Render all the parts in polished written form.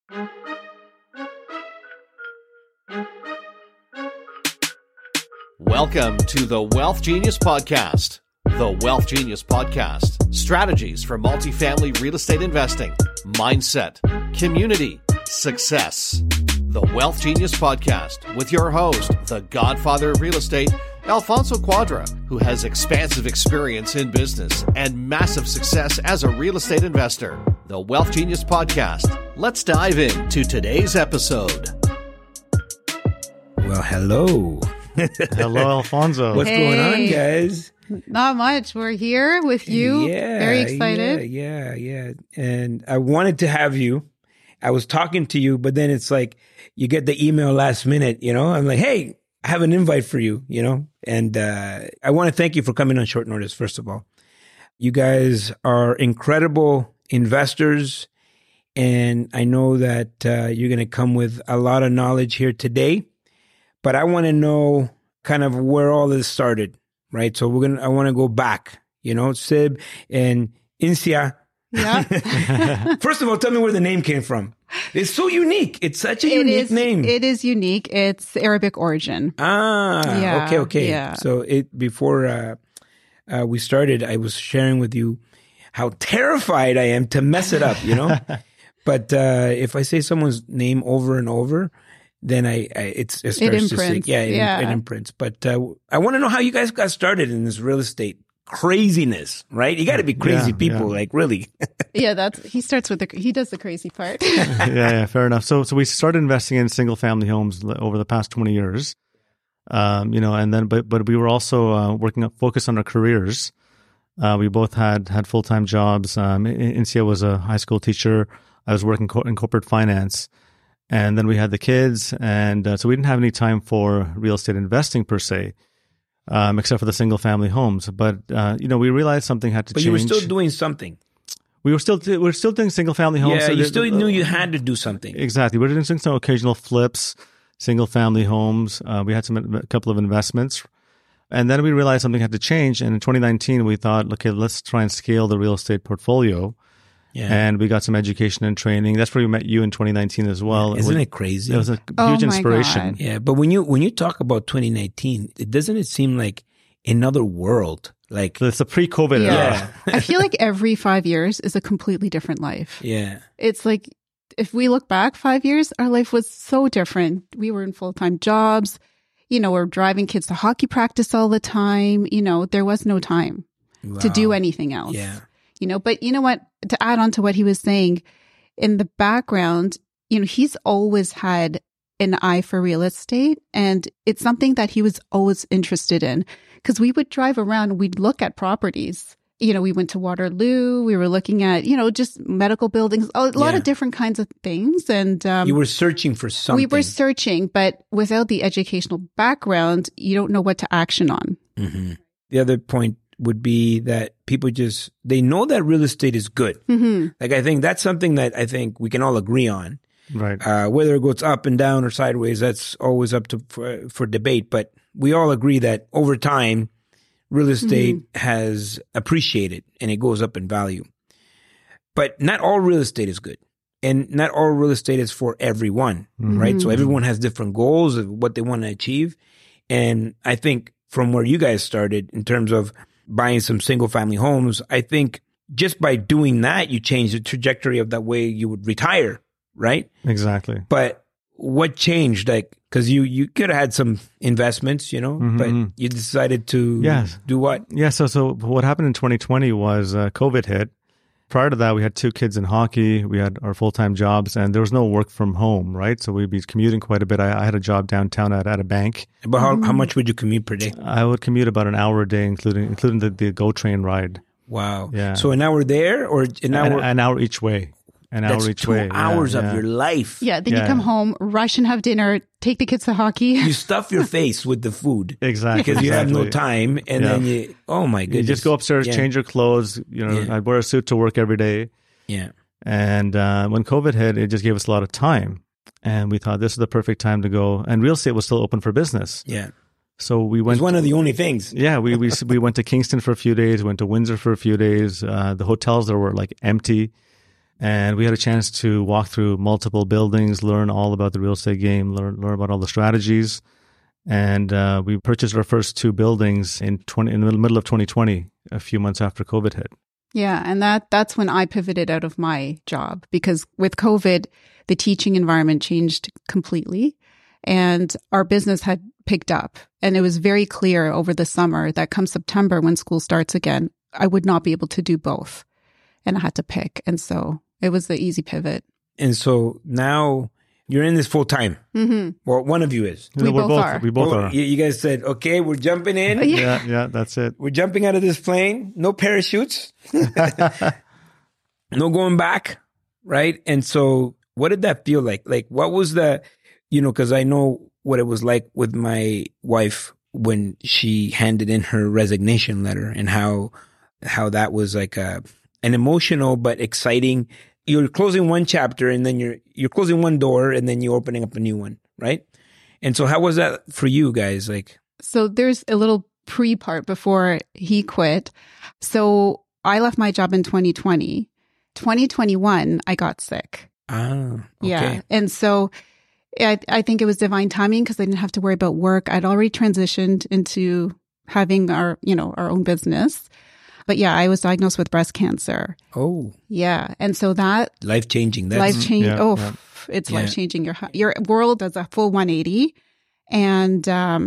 Welcome to the Wealth Genius Podcast. The Wealth Genius Podcast. Strategies for multifamily real estate investing, mindset, community, success. The Wealth Genius Podcast with your host, the godfather of real estate, Alfonso Quadra, who has expansive experience in business and massive success as a real estate investor. The Wealth Genius Podcast. Let's dive into today's episode. Well, hello. Hello, Alfonso. What's going on, guys? Not much. We're here with you. Very excited. Yeah. And I wanted to have you. I was talking to you, but then it's like you get the email last minute, you know? I'm like, hey, I have an invite for you, you know? And I want to thank you for coming on short notice, first of all. You guys are incredible investors, and I know that you're going to come with a lot of knowledge here today. But I want to know kind of where all this started, right? So I want to go back, you know, Sib and Incia. Yeah. First of all, tell me where the name came from. It's so unique. It's such a unique name. It is unique. It's Arabic origin. Okay. Yeah. So before we started, I was sharing with you how terrified I am to mess it up, you know? But if I say someone's name over and over, then it starts to stick. It imprints. But I want to know how you guys got started in this real estate craziness, right? You got to be crazy people, like really. Yeah, he starts with he does the crazy part. Yeah, fair enough. So we started investing in single family homes over the past 20 years, and then but we were also focused on our careers. We both had full-time jobs. Incia was a high school teacher. I was working in corporate finance. And then we had the kids, and so we didn't have any time for real estate investing per se, except for the single-family homes. But we realized something had to change. But you were still doing something. We were still doing single-family homes. Yeah, so you still knew you had to do something. Exactly. We were doing some occasional flips, single-family homes. We had a couple of investments, and then we realized something had to change. And in 2019, we thought, okay, let's try and scale the real estate portfolio. Yeah. And we got some education and training. That's where we met you in 2019 as well. Isn't it crazy? It was a huge inspiration. God. Yeah, but when you talk about 2019, doesn't it seem like another world? Like it's a pre-COVID era. I feel like every 5 years is a completely different life. Yeah. It's like if we look back 5 years, our life was so different. We were in full-time jobs. We're driving kids to hockey practice all the time. There was no time to do anything else. Yeah. But you know what? To add on to what he was saying, in the background, he's always had an eye for real estate, and it's something that he was always interested in. Because we would drive around, we'd look at properties. We went to Waterloo. We were looking at, just medical buildings, a lot of different kinds of things. And you were searching for something. We were searching, but without the educational background, you don't know what to action on. Mm-hmm. The other point would be that people they know that real estate is good. Mm-hmm. Like, I think that's something that I think we can all agree on. Right. Whether it goes up and down or sideways, that's always up for debate. But we all agree that over time, real estate has appreciated and it goes up in value. But not all real estate is good. And not all real estate is for everyone, right? So everyone has different goals of what they want to achieve. And I think from where you guys started in terms of buying some single family homes, I think just by doing that, you change the trajectory of that way you would retire, right? Exactly. But what changed? Like, because you could have had some investments, but you decided to do what? Yeah. So what happened in 2020 was COVID hit. Prior to that, we had 2 kids in hockey. We had our full-time jobs, and there was no work from home, right? So we'd be commuting quite a bit. I had a job downtown at a bank. But how much would you commute per day? I would commute about an hour a day, including the GO train ride. Wow. Yeah. So an hour there or an hour? An hour each way. That's 2 hours of your life. Yeah. Then you come home, rush and have dinner, take the kids to hockey. You stuff your face with the food. Exactly. Because you have no time. And then oh my goodness. You just go upstairs, change your clothes. I'd wear a suit to work every day. Yeah. And when COVID hit, it just gave us a lot of time. And we thought this is the perfect time to go. And real estate was still open for business. Yeah. So we went. It's one of the only things. Yeah, we went to Kingston for a few days, went to Windsor for a few days. The hotels there were like empty. And we had a chance to walk through multiple buildings, learn all about the real estate game, learn about all the strategies. And we purchased our first 2 buildings in the middle of 2020, a few months after COVID hit. Yeah. And that's when I pivoted out of my job, because with COVID, the teaching environment changed completely and our business had picked up. And it was very clear over the summer that come September, when school starts again, I would not be able to do both. And I had to pick. And so it was the easy pivot. And so now you're in this full time. Mm-hmm. Well, one of you is. We both are. We both are. You guys said, okay, we're jumping in. Yeah, that's it. We're jumping out of this plane. No parachutes. No going back. Right. And so what did that feel like? Like, what was the, because I know what it was like with my wife when she handed in her resignation letter, and how that was like an emotional but exciting. You're closing one chapter, and then you're closing one door, and then you're opening up a new one, right? And so how was that for you guys? Like, so there's a little pre-part before he quit. So I left my job in 2020. 2021, I got sick. Okay. Yeah. And so I think it was divine timing, because I didn't have to worry about work. I'd already transitioned into having our own business. But yeah, I was diagnosed with breast cancer. Oh. Yeah. And so that life-changing. Life-changing. Yeah. It's life-changing. Your world does a full 180. And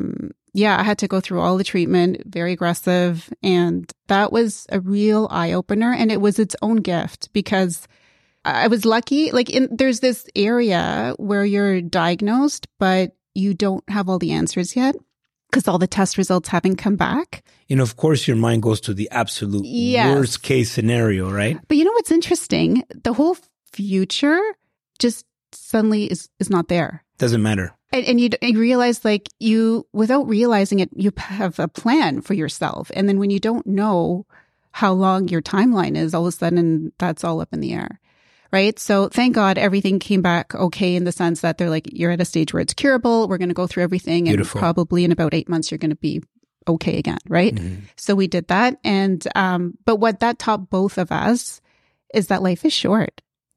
I had to go through all the treatment, very aggressive. And that was a real eye-opener. And it was its own gift, because I was lucky. Like, there's this area where you're diagnosed, but you don't have all the answers yet, because all the test results haven't come back. Of course, your mind goes to the absolute worst case scenario, right? But you know what's interesting? The whole future just suddenly is not there. Doesn't matter. And you realize, like, without realizing it, you have a plan for yourself. And then when you don't know how long your timeline is, all of a sudden that's all up in the air. Right. So thank God everything came back okay, in the sense that they're like, you're at a stage where it's curable. We're going to go through everything. Beautiful. And probably in about 8 months, you're going to be okay again. Right. Mm-hmm. So we did that. And, but what that taught both of us is that life is short.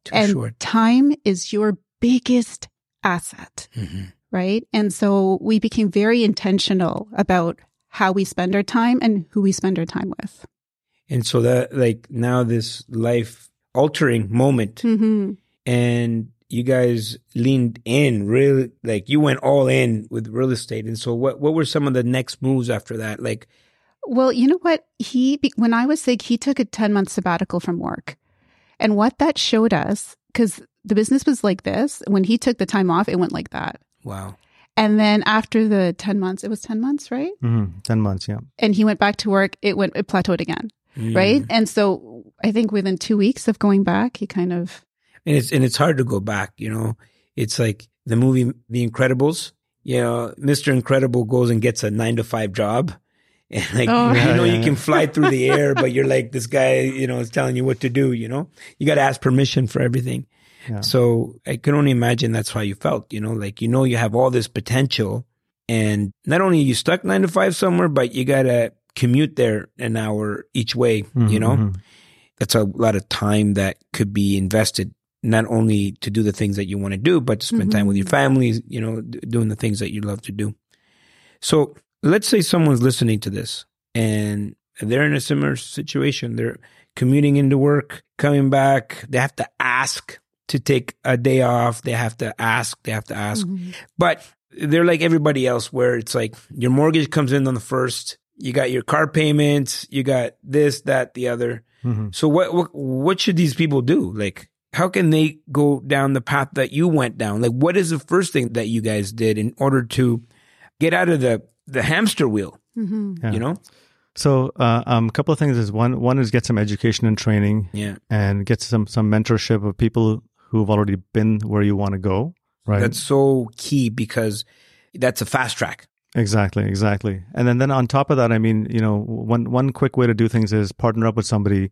Time is your biggest asset. Mm-hmm. Right. And so we became very intentional about how we spend our time and who we spend our time with. And so that, like, now this life altering moment, mm-hmm. and you guys leaned in, really, like, you went all in with real estate. And so what were some of the next moves after that? Like, well, you know what? When I was sick, he took a 10-month sabbatical from work. And what that showed us, because the business was like this, when he took the time off, it went like that. Wow. And then after the 10 months, it was 10 months, right? Mm-hmm. 10 months, yeah. And he went back to work, it plateaued again. Right. And so I think within 2 weeks of going back, he kind of. And it's hard to go back, It's like the movie The Incredibles. Mr. Incredible goes and gets a 9-to-5 job. And you can fly through the air, but you're like, this guy, is telling you what to do, You got to ask permission for everything. Yeah. So I can only imagine that's how you felt, like, you have all this potential, and not only are you stuck 9 to 5 somewhere, but you got to commute there an hour each way, mm-hmm. That's a lot of time that could be invested, not only to do the things that you want to do, but to spend mm-hmm. time with your family, doing the things that you love to do. So let's say someone's listening to this and they're in a similar situation. They're commuting into work, coming back. They have to ask to take a day off. They have to ask. Mm-hmm. But they're like everybody else, where it's like your mortgage comes in on the first. You got your car payments, you got this, that, the other. Mm-hmm. So what should these people do? Like, how can they go down the path that you went down? Like, what is the first thing that you guys did in order to get out of the hamster wheel? Mm-hmm. Yeah. So a couple of things is one is get some education and training, and get some mentorship of people who've already been where you want to go. Right. That's so key, because that's a fast track. Exactly. And then on top of that, I mean, one quick way to do things is partner up with somebody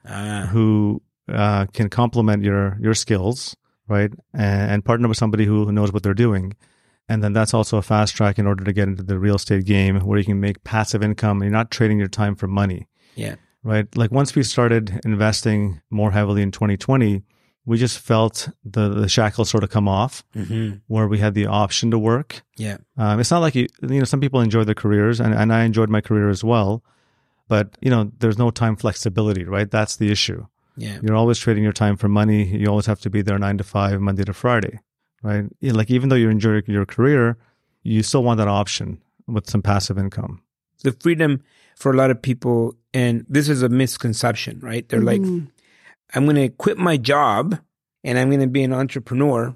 who can complement your skills, right? And partner with somebody who knows what they're doing. And then that's also a fast track in order to get into the real estate game, where you can make passive income. You're not trading your time for money. Yeah. Right. Like, once we started investing more heavily in 2020, we just felt the shackles sort of come off, where we had the option to work. Yeah. It's not like some people enjoy their careers, and I enjoyed my career as well, but there's no time flexibility, right? That's the issue. Yeah. You're always trading your time for money. You always have to be there 9 to 5, Monday to Friday, right? Like, even though you enjoy your career, you still want that option with some passive income. The freedom for a lot of people, and this is a misconception, right? They're like, I'm going to quit my job and I'm going to be an entrepreneur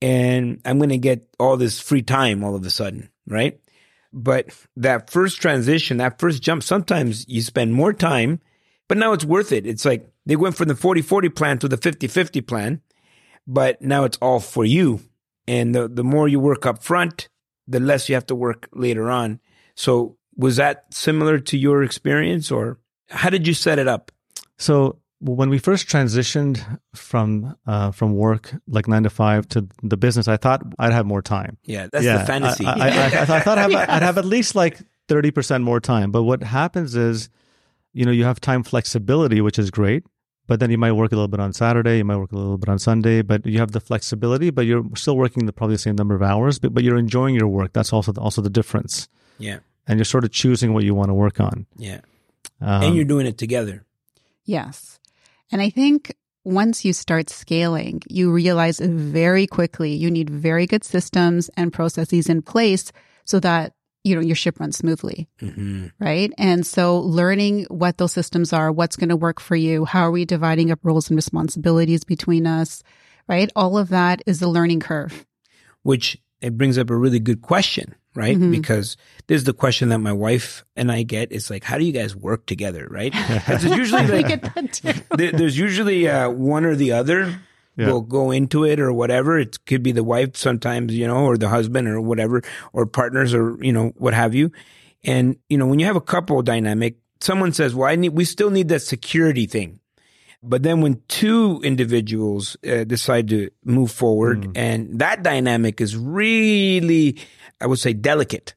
and I'm going to get all this free time all of a sudden, right? But that first transition, that first jump, sometimes you spend more time, but now it's worth it. It's like they went from the 40-40 plan to the 50-50 plan, but now it's all for you. And the more you work up front, the less you have to work later on. So was that similar to your experience, or how did you set it up? So when we first transitioned from work, like 9 to 5, to the business, I thought I'd have more time. Yeah, that's the fantasy. I thought I'd have at least like 30% more time. But what happens is, you have time flexibility, which is great. But then you might work a little bit on Saturday, you might work a little bit on Sunday, but you have the flexibility, but you're still working probably the same number of hours, but you're enjoying your work. That's also the difference. Yeah. And you're sort of choosing what you want to work on. Yeah. And you're doing it together. Yes. And I think once you start scaling, you realize very quickly you need very good systems and processes in place so that your ship runs smoothly, right? And so learning what those systems are, what's going to work for you, how are we dividing up roles and responsibilities between us, right? All of that is a learning curve. Which it brings up a really good question, right? Because this is the question that my wife and I get. It's like, how do you guys work together, right? There's usually there's usually one or the other will go into it or whatever. It could be the wife sometimes, or the husband or whatever, or partners or, what have you. And, when you have a couple dynamic, someone says, well, we still need that security thing. But then when two individuals decide to move forward, and that dynamic is really, I would say, delicate.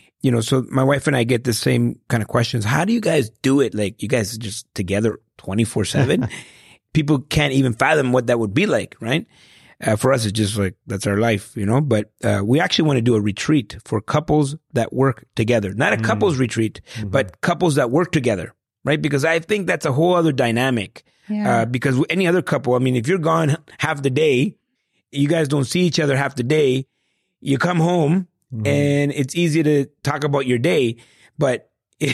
So my wife and I get the same kind of questions. How do you guys do it? Like, you guys are just together 24/7? People can't even fathom what that would be like, right? For us, it's just like, that's our life, But we actually want to do a retreat for couples that work together. Not a couples retreat, but couples that work together, right? Because I think that's a whole other dynamic. Yeah. Because any other couple, if you're gone half the day, you guys don't see each other half the day, you come home and it's easy to talk about your day. But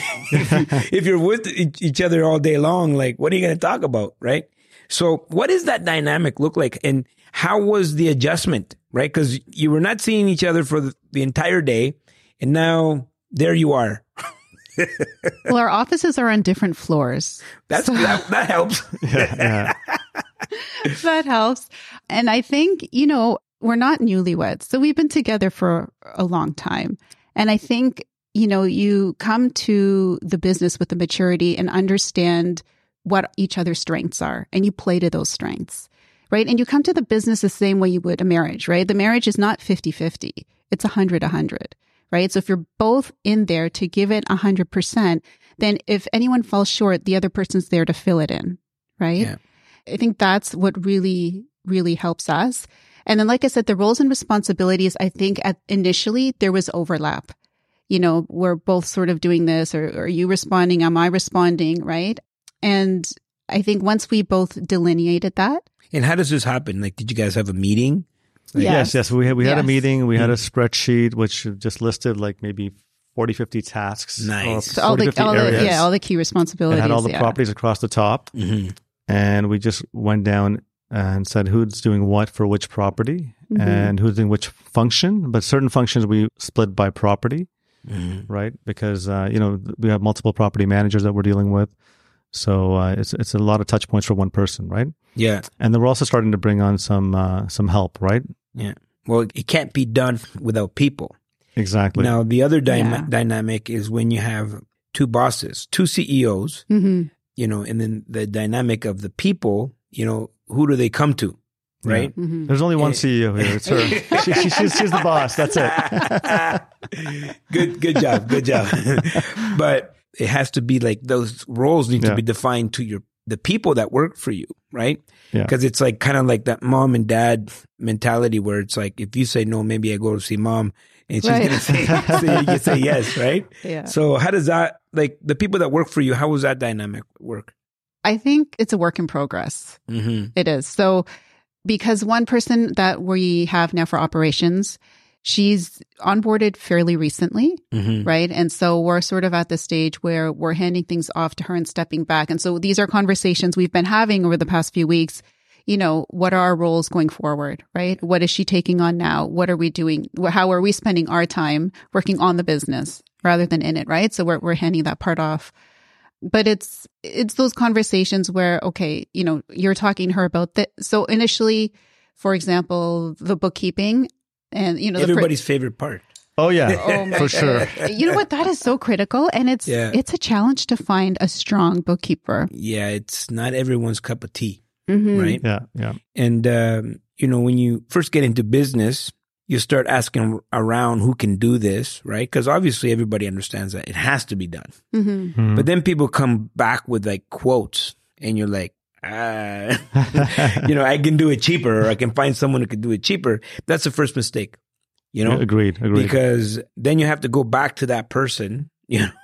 if you're with each other all day long, like, what are you going to talk about, right? So what does that dynamic look like? And how was the adjustment, right? Because you were not seeing each other for the entire day. And now there you are. Well, our offices are on different floors. That helps. Yeah. That helps. And I think, we're not newlyweds. So we've been together for a long time. And I think, you come to the business with the maturity and understand what each other's strengths are, and you play to those strengths, right? And you come to the business the same way you would a marriage, right? The marriage is not 50-50. It's 100-100, right? So if you're both in there to give it 100%, then if anyone falls short, the other person's there to fill it in, right? Yeah. I think that's what really, really helps us. And then, like I said, the roles and responsibilities, I think initially there was overlap. We're both sort of doing this, or are you responding? Am I responding? Right. And I think once we both delineated that. And how does this happen? Like, did you guys have a meeting? Like, yes. We had a meeting. We had a spreadsheet, which just listed like maybe 40-50 tasks. Nice. So all the key responsibilities. It had all the properties across the top. And we just went down and said who's doing what for which property and who's doing which function. But certain functions we split by property, right? Because, we have multiple property managers that we're dealing with. So it's a lot of touch points for one person, right? Yeah. And then we're also starting to bring on some help, right? Yeah. Well, it can't be done without people. Exactly. Now, the other dynamic is when you have two bosses, two CEOs, and then the dynamic of the people, who do they come to, right? Yeah. There's only one CEO here. It's her. She's the boss. That's it. Good job. But it has to be like those roles need to be defined to your the people that work for you, right? Yeah. Because it's like kind of like that mom and dad mentality where it's like, if you say no, maybe I go to see mom and she's going to say, so you say yes, right? Yeah. So how does that, like the people that work for you, how does that dynamic work? I think it's a work in progress. Mm-hmm. It is. So because one person that we have now for operations, she's onboarded fairly recently, Mm-hmm. right? And so we're sort of at the stage where we're handing things off to her and stepping back. And so these are conversations we've been having over the past few weeks. You know, what are our roles going forward, right? What is she taking on now? What are we doing? How are we spending our time working on the business rather than in it, right? So we're handing that part off. But it's those conversations where, okay, you know, you're talking to her about that. So initially, for example, the bookkeeping and, you know, Everybody's favorite part. Oh yeah, Oh my for sure. you know what? That is so critical. And it's a challenge to find a strong bookkeeper. Yeah, it's not everyone's cup of tea, Mhm. right? Yeah. And, you know, when you first get into business, you start asking around who can do this, right? Because obviously everybody understands that it has to be done. Mhm. Mhm. But then people come back with like quotes and you're like, you know, I can do it cheaper or I can find someone who can do it cheaper. That's the first mistake, you know? Agreed. Because then you have to go back to that person, you know,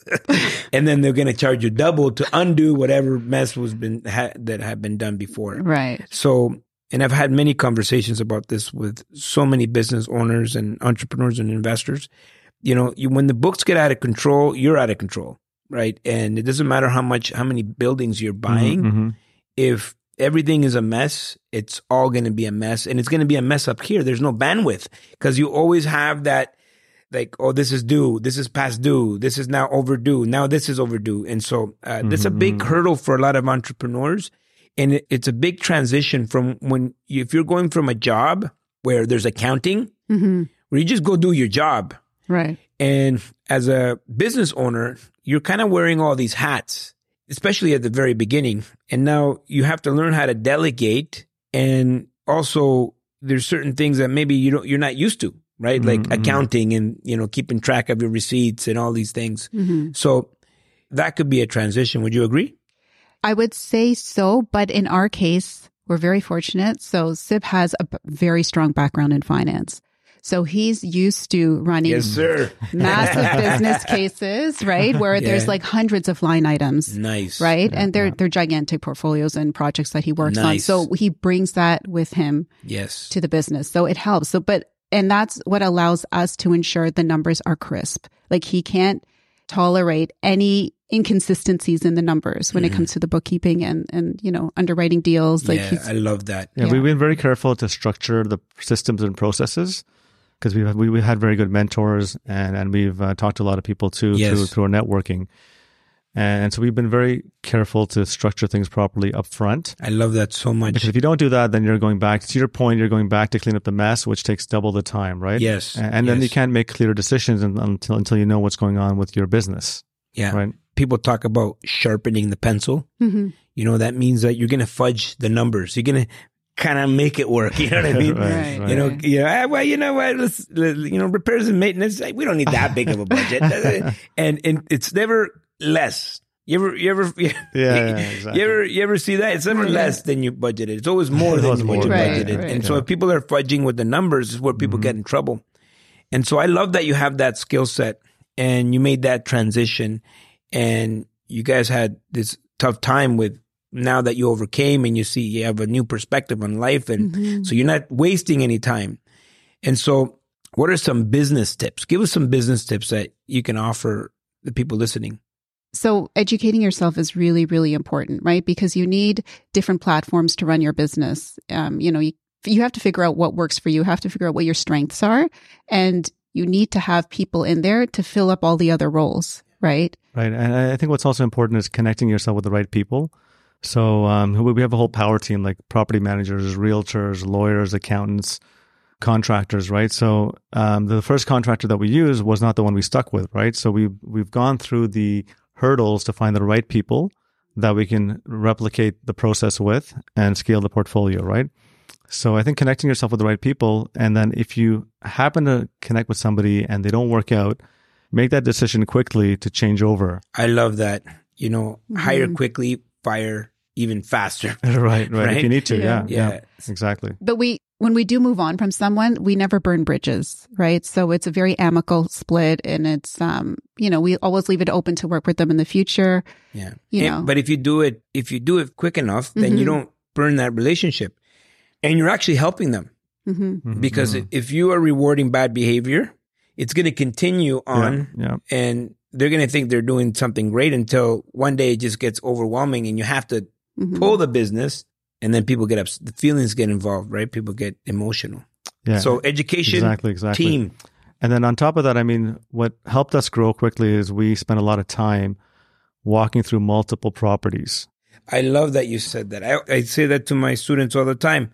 and then they're going to charge you double to undo whatever mess that had been done before. Right. So, and I've had many conversations about this with so many business owners and entrepreneurs and investors. You know, when the books get out of control, you're out of control, right? And it doesn't matter how many buildings you're buying. Mhm. If everything is a mess, it's all going to be a mess, and it's going to be a mess up here. There's no bandwidth because you always have that, like, oh, this is due, this is past due, this is now overdue, now this is overdue, and so that's a big hurdle for a lot of entrepreneurs, and it's a big transition from if you're going from a job where there's accounting, Mhm. where you just go do your job, Right. and as a business owner, you're kind of wearing all these hats, especially at the very beginning. And now you have to learn how to delegate. And also there's certain things that maybe you're not used to, right? Like accounting and, you know, keeping track of your receipts and all these things. Mhm. So that could be a transition. Would you agree? I would say so, but in our case, we're very fortunate. So Sib has a very strong background in finance. So he's used to running Yes, sir. massive business cases, right? Where there's Yeah. like hundreds of line items, Nice. right? And they're gigantic portfolios and projects that he works on. Nice. So he brings that with him Yes. to the business. So it helps. And that's what allows us to ensure the numbers are crisp. Like he can't tolerate any inconsistencies in the numbers when it comes to the bookkeeping and you know, underwriting deals. Like I love that. Yeah, Yeah. we've been very careful to structure the systems and processes because we had very good mentors and we've talked to a lot of people too Yes. through our networking. And so we've been very careful to structure things properly up front. I love that so much. Because if you don't do that, then you're going back to your point. You're going back to clean up the mess, which takes double the time, right? Yes. And then Yes. you can't make clear decisions until you know what's going on with your business. Yeah. Right. People talk about sharpening the pencil. Mhm. You know, that means that you're going to fudge the numbers. You're going to kind of make it work. You know what I mean? Right. You know, well, you know what? Repairs and maintenance. We don't need that big of a budget, and it's never less. You ever Exactly. you ever see that? It's never less than you budgeted. It's always more than what you Right, budgeted. right. And so if people are fudging with the numbers, is where people get in trouble. And so I love that you have that skill set and you made that transition, and you guys had this tough time with. Now that you overcame and you see you have a new perspective on life, and so you're not wasting any time. And so what are some business tips? Give us some business tips that you can offer the people listening. So educating yourself is really, really important, right? Because you need different platforms to run your business. You know, you have to figure out what works for you. You have to figure out what your strengths are. And you need to have people in there to fill up all the other roles, right? Right. And I think what's also important is connecting yourself with the right people. So we have a whole power team like property managers, realtors, lawyers, accountants, contractors, right? So the first contractor that we used was not the one we stuck with, right? So we've gone through the hurdles to find the right people that we can replicate the process with and scale the portfolio, right? So I think connecting yourself with the right people, and then if you happen to connect with somebody and they don't work out, make that decision quickly to change over. I love that. You know, hire quickly, fire even faster. Right. If you need to, Yeah. yeah, exactly. But when we do move on from someone, we never burn bridges, right? So it's a very amicable split, and it's, we always leave it open to work with them in the future. Yeah. You know. But if you do it quick enough, then you don't burn that relationship, and you're actually helping them. Because if you are rewarding bad behavior, it's going to continue on, and they're going to think they're doing something great until one day it just gets overwhelming, and you have to pull the business, and then people get the feelings get involved, right? People get emotional. Yeah. So education, exactly. team. And then on top of that, I mean, what helped us grow quickly is we spent a lot of time walking through multiple properties. I love that you said that. I say that to my students all the time.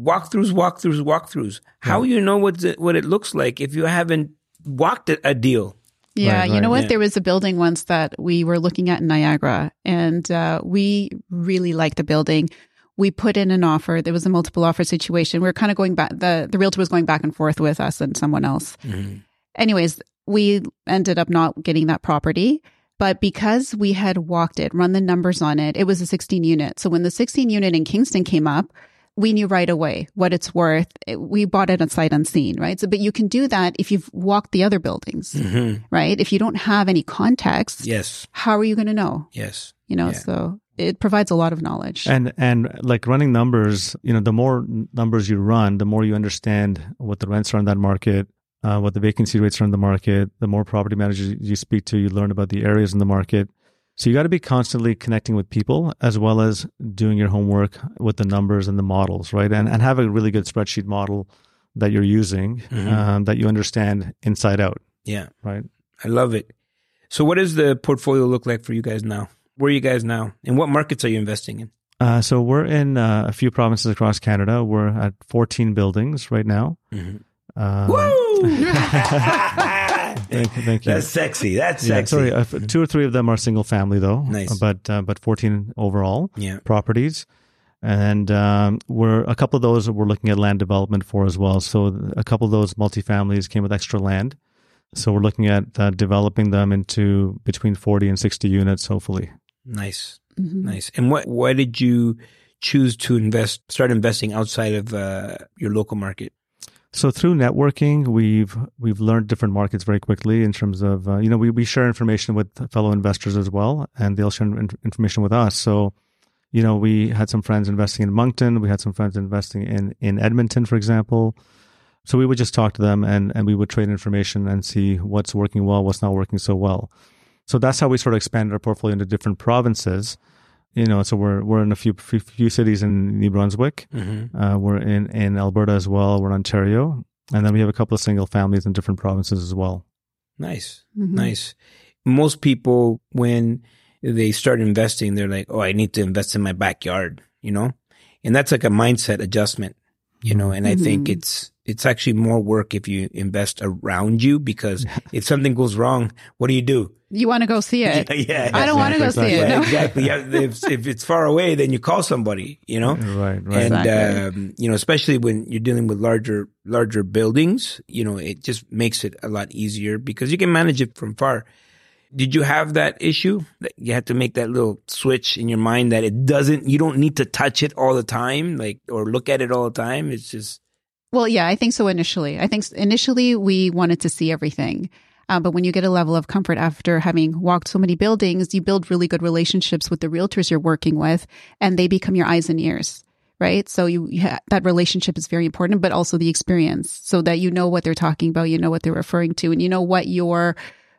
Walkthroughs. How you know what it looks like if you haven't walked a deal? Yeah, Right, you know what? yeah. There was a building once that we were looking at in Niagara, and we really liked the building. We put in an offer. There was a multiple offer situation. We were kind of going back. The realtor was going back and forth with us and someone else. Anyways, we ended up not getting that property. But because we had walked it, run the numbers on it, it was a 16 unit. So when the 16 unit in Kingston came up, we knew right away what it's worth. We bought it on sight unseen, right? So, but you can do that if you've walked the other buildings, right? If you don't have any context, Yes. how are you going to know? Yes. So it provides a lot of knowledge. And like running numbers, the more numbers you run, the more you understand what the rents are in that market, what the vacancy rates are in the market. The more property managers you speak to, you learn about the areas in the market. So you got to be constantly connecting with people as well as doing your homework with the numbers and the models, right? And have a really good spreadsheet model that you're using that you understand inside out. Yeah. Right. I love it. So what does the portfolio look like for you guys now? Where are you guys now? And what markets are you investing in? So we're in a few provinces across Canada. We're at 14 buildings right now. Woo! Thank you. That's sexy. That's sexy. Sorry, 2 or 3 of them are single family though. Nice. But 14 overall Yeah. properties. And a couple of those we're looking at land development for as well. So a couple of those multifamilies came with extra land. So we're looking at developing them into between 40 and 60 units, hopefully. Nice. Nice. And why did you choose to start investing outside of your local market? So through networking, we've learned different markets very quickly in terms of, we share information with fellow investors as well, and they'll share information with us. So, we had some friends investing in Moncton. We had some friends investing in Edmonton, for example. So we would just talk to them and we would trade information and see what's working well, what's not working so well. So that's how we sort of expanded our portfolio into different provinces. So we're in a few cities in New Brunswick. We're in Alberta as well. We're in Ontario. And then we have a couple of single families in different provinces as well. Nice. Nice. Most people, when they start investing, they're like, oh, I need to invest in my backyard, And that's like a mindset adjustment, and I think it's actually more work if you invest around you, because if something goes wrong, what do? You want to go see it. Yeah. I don't want to go see it. Yeah, No. exactly. Yeah, if it's far away, then you call somebody, Right. And, Exactly. Especially when you're dealing with larger buildings, it just makes it a lot easier because you can manage it from far. Did you have that issue that you had to make that little switch in your mind that you don't need to touch it all the time, or look at it all the time? It's just. Well, yeah, I think so initially. I think initially we wanted to see everything. But when you get a level of comfort after having walked so many buildings, you build really good relationships with the realtors you're working with, and they become your eyes and ears, right? So that relationship is very important, but also the experience, so that you know what they're talking about, you know what they're referring to, and you know what you're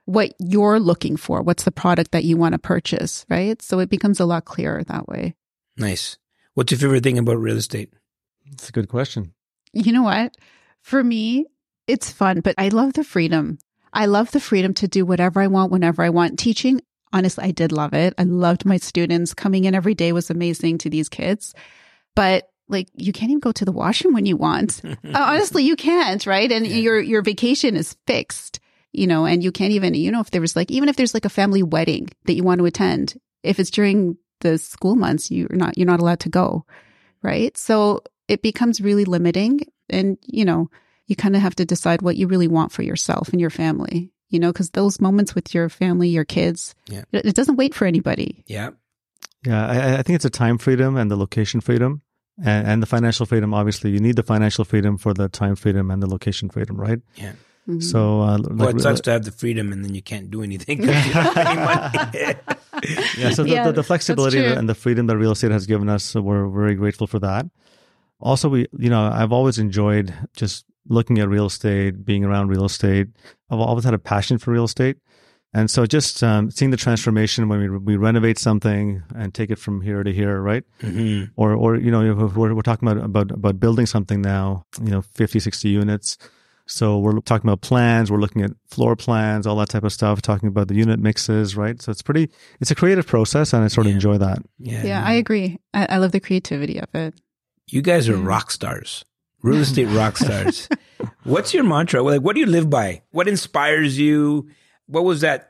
looking for. What's the product that you want to purchase, right? So it becomes a lot clearer that way. Nice. What's your favorite thing about real estate? That's a good question. You know what? For me, it's fun, but I love the freedom. I love the freedom to do whatever I want, whenever I want. Teaching, honestly, I did love it. I loved my students. Coming in every day was amazing to these kids. But you can't even go to the washroom when you want. Honestly, you can't, right? And your vacation is fixed, and you can't even, if there was even if there's a family wedding that you want to attend, if it's during the school months, you're not allowed to go, right? So it becomes really limiting, and, you kind of have to decide what you really want for yourself and your family, because those moments with your family, your kids, it doesn't wait for anybody. Yeah. Yeah, I think it's a time freedom and the location freedom and the financial freedom. Obviously, you need the financial freedom for the time freedom and the location freedom, right? Yeah. Mm-hmm. So, Well, it sucks to have the freedom and then you can't do anything. 'cause you don't have any money. yeah, so Yeah, the flexibility that's true. and the freedom that real estate has given us, so we're very grateful for that. Also, I've always enjoyed just looking at real estate, being around real estate. I've always had a passion for real estate. And so just seeing the transformation when we renovate something and take it from here to here, right? Mm-hmm. Or if we're talking about building something now, 50, 60 units. So we're talking about plans, we're looking at floor plans, all that type of stuff, talking about the unit mixes, right? So it's a creative process, and I sort of enjoy that. Yeah, I agree. I love the creativity of it. You guys are rock stars, real estate rock stars. What's your mantra? Like, what do you live by? What inspires you? What was that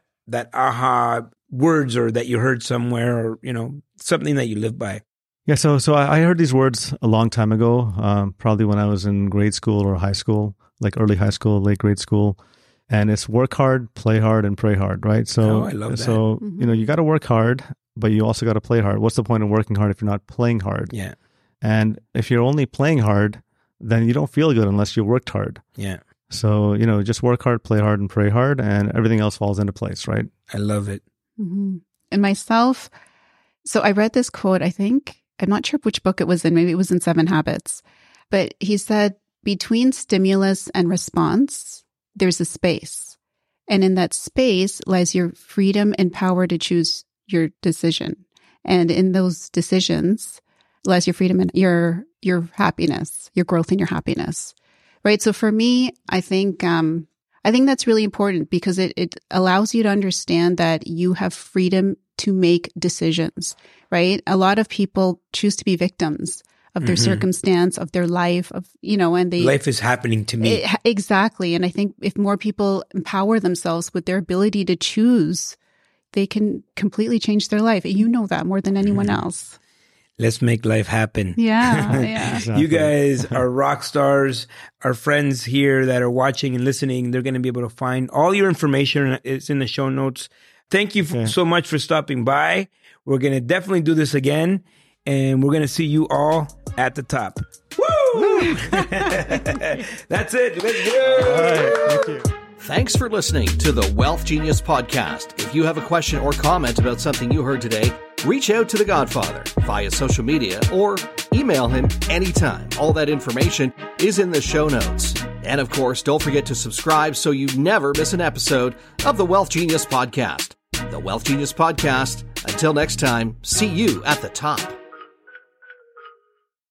aha words or that you heard somewhere, or, something that you live by? Yeah, so I heard these words a long time ago, probably when I was in grade school or high school, like early high school, late grade school. And it's work hard, play hard, and pray hard, right? So, I love that. So, you got to work hard, but you also got to play hard. What's the point of working hard if you're not playing hard? Yeah. And if you're only playing hard, then you don't feel good unless you worked hard. Yeah. So, just work hard, play hard, and pray hard, and everything else falls into place, right? I love it. Mm-hmm. And myself, so I read this quote, I'm not sure which book it was in, maybe it was in 7 Habits, but he said, between stimulus and response, there's a space. And in that space lies your freedom and power to choose your decision. And in those decisions lies your freedom and your happiness, your growth and your happiness. Right. So for me, I think that's really important because it allows you to understand that you have freedom to make decisions, right? A lot of people choose to be victims of their circumstance, of their life, and life is happening to me. Exactly. And I think if more people empower themselves with their ability to choose, they can completely change their life. You know that more than anyone else. Let's make life happen. Yeah. Yeah. Exactly. You guys are rock stars. Our friends here that are watching and listening, they're going to be able to find all your information. It's in the show notes. Thank you so much for stopping by. We're going to definitely do this again, and we're going to see you all at the top. Woo! That's it. Let's go. All right. Thank you. Thanks for listening to the Wealth Genius Podcast. If you have a question or comment about something you heard today, reach out to The Godfather via social media or email him anytime. All that information is in the show notes. And of course, don't forget to subscribe so you never miss an episode of the Wealth Genius Podcast. The Wealth Genius Podcast. Until next time, see you at the top.